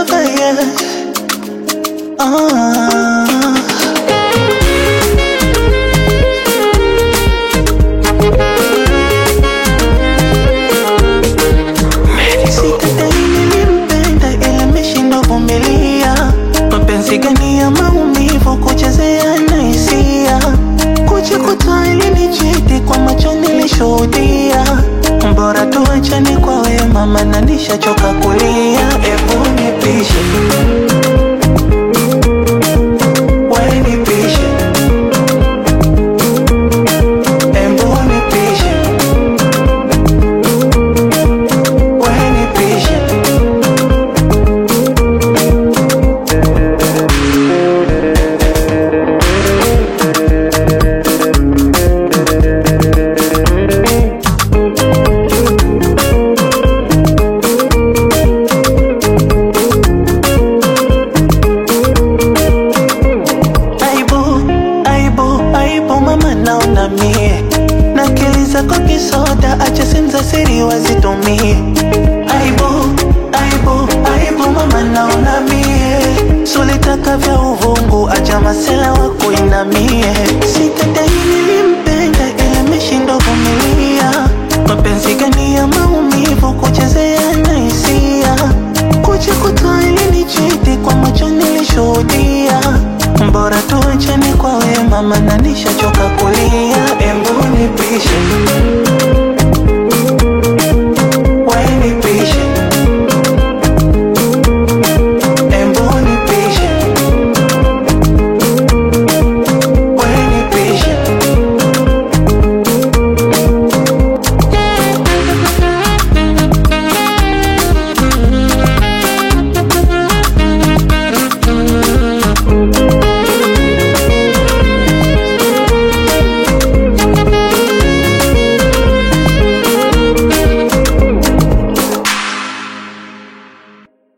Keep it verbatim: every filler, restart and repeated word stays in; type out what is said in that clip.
lover, yeah. Ah. Sikadai nilimpenda ila nimeshindwa vumilia. Mapenzi gani ya maumivu kuchezea na hisia. Kuja kutoa ili nichiti kwa macho nilishuhudia. Bora tuachane kwa wema maana nishachoka kulia. Ebu nipishe wewe nipishe. Ebu nipishe wewe nipishe. Naona mie nakiliza kwa kisoda, acha simza siri wazitumie. Aibu, aibu, aibu mama naona mie. Sulitaka vya uvungu, acha masela wako inamie. Sikadai nilimpenda ila nimeshindwa vumilia. Mapenzi gani ya maumivu kuchezea na hisia. Kuja kutoa ili nichiti kwa macho nilishuhudia. Bora tuachane kwa wema maana nishachoka kulia. Embu nipishe